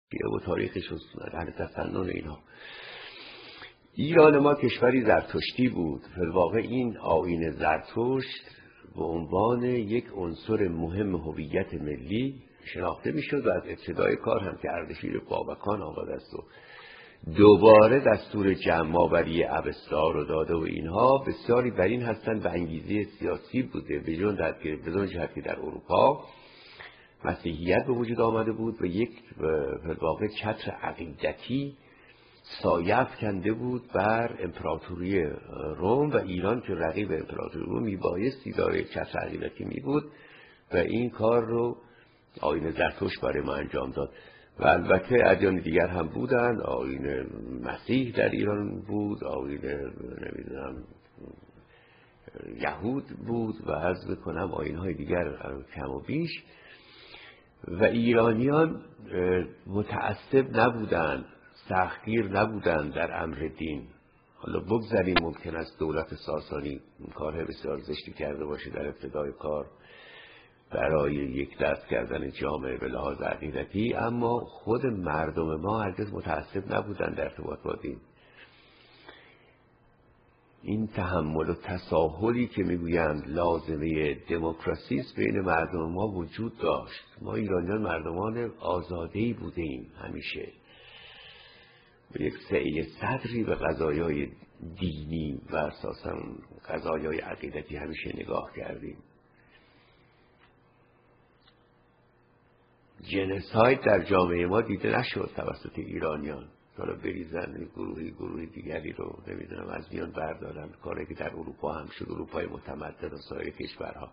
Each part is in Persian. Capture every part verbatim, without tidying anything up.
و تاریخش و اهل تسنن اینها. ایران ما کشوری زرتشتی بود. در واقع این آیین زرتشت به عنوان یک عنصر مهم هویت ملی شناخته میشد و از ابتدای کار هم که اردشیر بابکان آمده است و دوباره دستور جمع‌آوری اوستا رو داده و اینها بسیاری بر این هستند و انگیزه سیاسی بوده بدون بدون جهت که در اروپا مسیحیت به وجود آمده بود و یک به واقع چتر عقیدتی سایه افکنده بود بر امپراتوری روم و ایران که رقیب امپراتوری روم میبایستی داره چتر عقیدتی می بود و این کار رو آیین زرتشت برای ما انجام داد. و البته ادیان دیگر هم بودند، آیین مسیح در ایران بود، آیین نمیدونم یهود بود و عرض بکنم آیین های دیگر کم و بیش. و ایرانیان متعصب نبودند، سختگیر نبودند در امر دین. حالا بگذاریم ممکن است دولت ساسانی کار بسیار زشتی کرده باشه در ابتدای کار برای یک دست کردن جامعه به لحاظ عقیدتی، اما خود مردم ما هرگز متعصب نبودند در ارتباط با دین. این تحمل و تساهلی که میگویند لازمه دموکراسی است بین مردم ما وجود داشت. ما ایرانیان مردمان آزاده‌ای بوده ایم، همیشه به یک سعی صدری به قضایای دینی و اساساً قضایای عقیدتی همیشه نگاه کردیم. جنساید در جامعه ما دیده نشد توسط ایرانیان. حالا بریزن گروهی گروهی دیگری رو نمیدونم از میان بردارن، کاری که در اروپا هم شد، اروپای متمدن و سایر کشورها.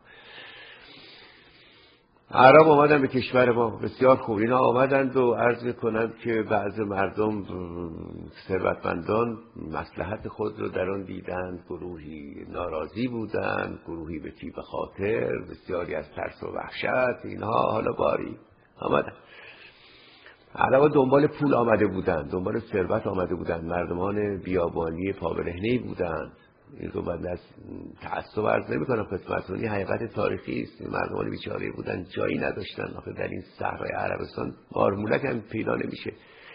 عرب آمدن به کشور ما، بسیار خوب. اینا آمدند و عرض میکنند که بعض مردم ثروتمندان مصلحت خود رو در آن دیدند، گروهی ناراضی بودند، گروهی به تیب خاطر، بسیاری از ترس و وحشت اینها. حالا باری آمدن علاوه دنبال پول آمده بودند، دنبال ثروت آمده بودند، مردمان بیابانی پابرهنه‌ای بودند. این رو بعد از تعصب عرض نمی کنم خدمتتون، این حقیقت تاریخی است. مردمان بیچاره بودند، جایی نداشتند. آخه در این صحرای عربستان مارمولک هم پیدا نمیشه.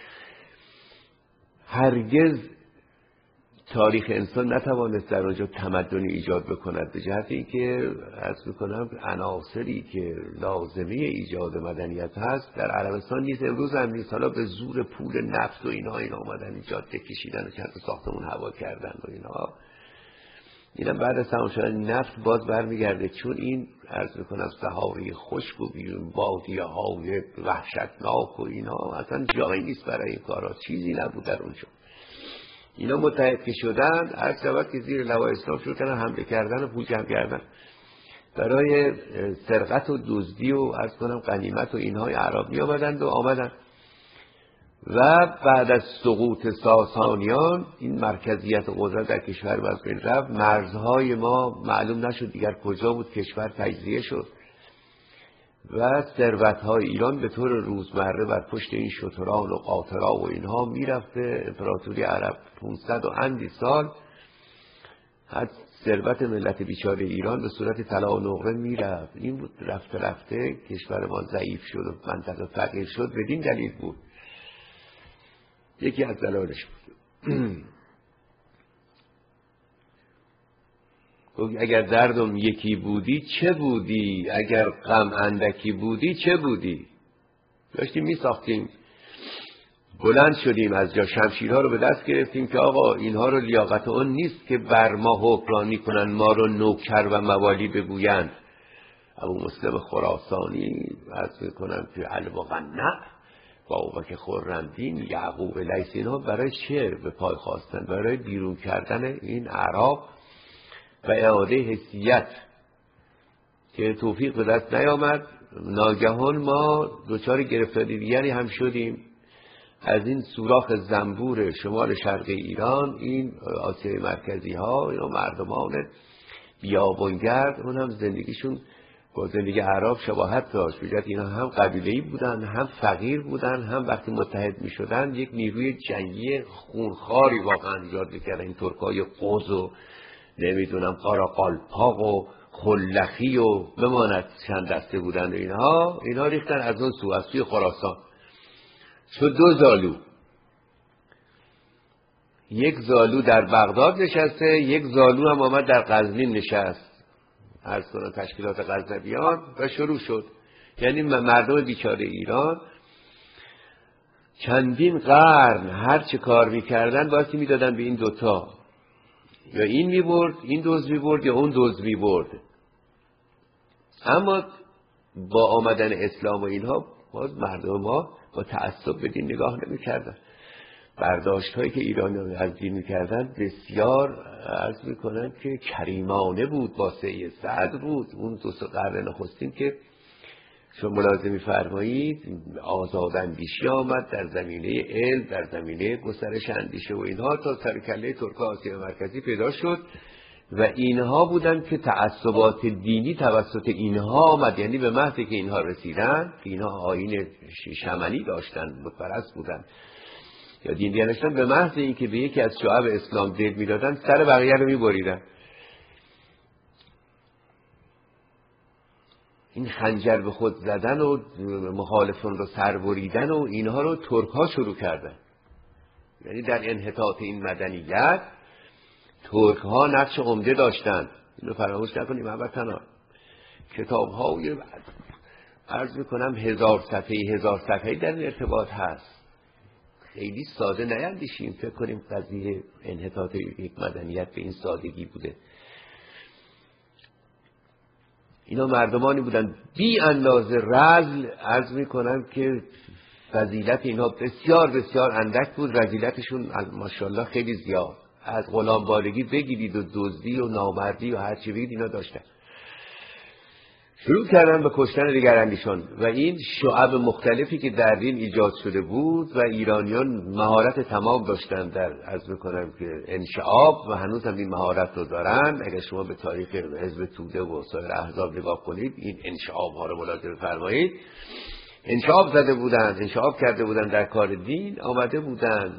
هرگز تاریخ انسان نتوانست در آنجا تمدنی ایجاد بکند، به جهت اینکه عرض میکنم عناصری که لازمه ایجاد مدنیت هست در عربستان نیست، امروز هم نیست. حالا به زور پول نفت و اینها اینا اومدن جاده کشیدن و چند تا ساختمون هوا کردن و اینها. اینم بعد از تمام شدن نفت باز برمیگرده، چون این عرض میکنم صحارای خشک و بیرون بادیه های وحشتناک و اینها اصلا جایی نیست برای این کارا، چیزی نبود در اونجا. اینا متحد که شدن، هر شبت که زیر لوای اسلام شروع کردن حمله کردن و پول جمع کردن برای سرقت و دزدی و عرض کنم غنیمت و اینهای اعراب می آمدند و آمدن. و بعد از سقوط ساسانیان این مرکزیت قدرت در کشور باز بین رفت، مرزهای ما معلوم نشد دیگر کجا بود، کشور تجزیه شد و ثروت‌های ایران به طور روزمره بر پشت این شتران و قاطرها و اینها میرفته. امپراتوری عرب پانصد و اندی سال حد ثروت ملت بیچاره ایران به صورت طلا و نقره میرفت. این بود رفته رفته کشور ما ضعیف شد و منطقه فقیر شد. بدین دلیل بود، یکی از دلایلش بود. اگر دردم یکی بودی چه بودی، اگر غم اندکی بودی چه بودی. داشتیم می ساختیم، بلند شدیم از جا، شمشیرها رو به دست گرفتیم که آقا اینها رو لیاقت اون نیست که بر ما حکمرانی کنن، ما رو نوکر و موالی بگویند. ابو مسلم خراسانی عرض میکنم که الوغنع بابا که خرمدین یعقوب لیثی اینها برای چه به پای خواستن؟ برای بیرون کردن این اعراب و اعاده حیثیت که توفیق به دست نیامد. ناگهان ما دچار گرفتاری دیگری هم شدیم از این سوراخ زنبور شمال شرقی ایران، این آسیای مرکزی ها، اینا مردمان بیابانگرد، اون هم زندگیشون با زندگی اعراب شباهت داشت. بجد اینا هم قبیله‌ای بودن، هم فقیر بودن، هم وقتی متحد می شدن یک نیروی جنگی خونخواری واقعا ایجاد می‌کردن. این ترکای قوز و نمیدونم قاراقالپاق و خلخی و بماند چند دسته بودن و اینها اینا ریختن از اون سو، از سوی خراسان. شد دو زالو. یک زالو در بغداد نشسته، یک زالو هم آمد در غزنین نشست، عرض کنم تشکیلات غزنویان، و شروع شد. یعنی مردم بیچاره ایران چندین قرن هر چه کار میکردن بایستی میدادن به این دوتا، یا این میبرد، این دوز میبرد، یا اون دوز میبرد. اما با آمدن اسلام و اینها باز مردم ما با تعصب به دین نگاه نمیکردن. برداشت هایی که ایرانیان از دین میکردن بسیار عرض میکنن که کریمانه بود، با سه سعد بود. اون دو سه قرن نخستین که شما ملاحظه می‌فرمایید آزاداندیشی آمد در زمینه علم، در زمینه گسترش اندیشه و اینها، تا سر کله ترک‌ها آسیا مرکزی پیدا شد و اینها بودن که تعصبات دینی توسط اینها آمد. یعنی به محض که اینها رسیدن، که اینها آیین شمنی داشتن، بتپرست بودن یا دین دیانشتن، به محض اینکه به یکی از شعب اسلام دل میدادن سر بقیه رو میبریدن. این خنجر به خود زدن و مخالفان رو سر بریدن و اینها رو ترک ها شروع کردن. یعنی در انحطاط این مدنیت ترک ها نقش عمده داشتند. اینو فراموش نکنیم هموطنان. کتاب های عرض میکنم هزار صفحه‌ای هزار صفحه‌ای در این ارتباط هست. خیلی ساده نیندیشیم فکر کنیم قضیه انحطاط یک مدنیت به این سادگی بوده. اینا مردمانی بودن بی اندازه رذل، عرض میکنم که فضیلت اینها بسیار بسیار اندک بود، رذیلتشون ماشاءالله خیلی زیاد. از غلامبارگی بگیرید و دزدی و نامردی و هر چی بگید اینا داشتن. شروع کردن به کشتن دیگر اندیشان و این شعب مختلفی که در دین ایجاد شده بود و ایرانیان مهارت تمام داشتن در عرض میکنم که انشعاب و هنوز هم این مهارت رو دارن. اگر شما به تاریخ حزب توده و سایر احزاب نگاه کنید این انشعاب ها رو ملاحظه فرمایید. انشعاب زده بودن، انشعاب کرده بودن در کار دین، آمده بودن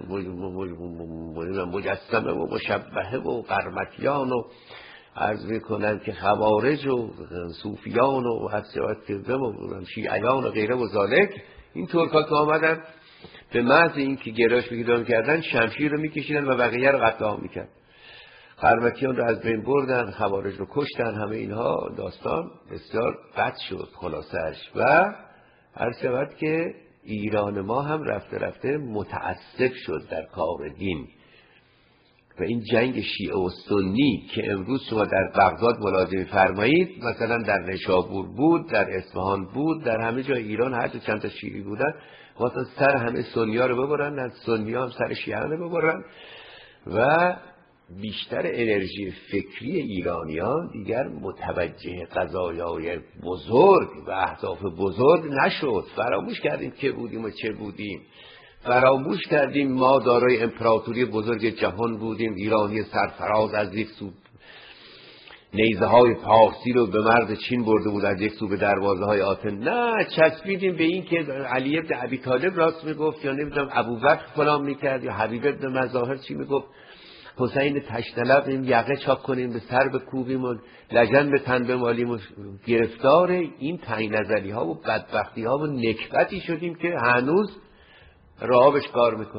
مجسمه و مشبهه و قرمطیان و عرض میکنن که خوارج و صوفیان و حسیات کذب و شیعیان و غیره و ذالک. این ترکا که آمدن به محض این که گراش بگیدان کردن شمشیر رو میکشیدن و بقیه رو قتل عام میکرد. قرمطیان رو از بین بردن، خوارج رو کشتن. همه اینها داستان بسیار بد شد خلاصش. و عرض شود که ایران ما هم رفته رفته متعصب شد در کار دین و این جنگ شیعه و سنی که امروز شما در بغداد ملاحظه فرمایید، مثلا در نشابور بود، در اصفهان بود، در همه جای ایران هر چند تا شیعی بودن واسه سر همه سنی ها رو ببرن، از سنی ها هم سر شیعه رو ببرن و بیشتر انرژی فکری ایرانیان دیگر متوجه قضایای بزرگ و اهداف بزرگ نشد. فراموش کردیم که بودیم و چه بودیم، فراموش کردیم ما دارای امپراتوری بزرگ جهان بودیم، ایرانی سرفراز از یک سو نیزه های پارسی رو به مرز چین برده بود، از یک سو به دروازه های آتن. نه، چسبیدیم به این که علی ابن ابی طالب راست میگفت، یا نمیدونم ابوبکر فلان میکرد، یا حبیب ابن مظاهر چی میگفت، حسین تشنلب این یقه چاک کنیم، به سر بکوبیم و لجن به تن بمالیم و گرفتار این تنگ نظری ها و بدبختی ها و نکبتی شدیم که هنوز راه بهش کار میکنه.